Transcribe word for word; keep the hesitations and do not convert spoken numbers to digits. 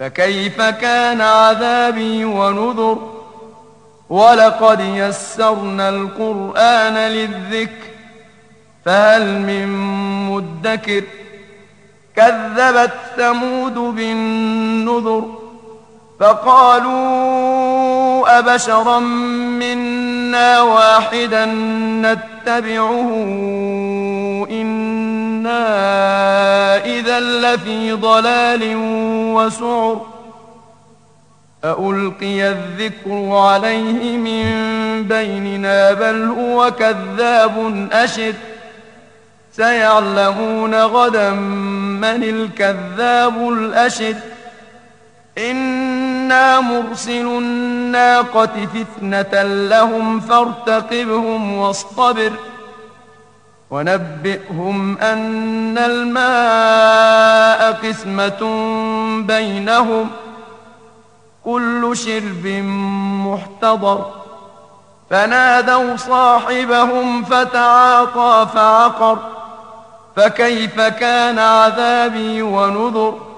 فكيف كان عذابي ونذر ولقد يسرنا القرآن للذكر فهل من مدكر كذبت ثمود بالنذر فقالوا أبشرا منا واحدا نتبعه إنا إذا لفي ضلال وسعر أألقي الذكر عليه من بيننا بل هو كذاب أشر سيعلمون غدا من الكذاب الأشر إنا مرسل الناقة فتنة لهم فارتقبهم واصطبر ونبئهم أن الماء قسمة بينهم كل شرب محتضر فنادوا صاحبهم فتعاطى فعقر فكيف كان عذابي ونذر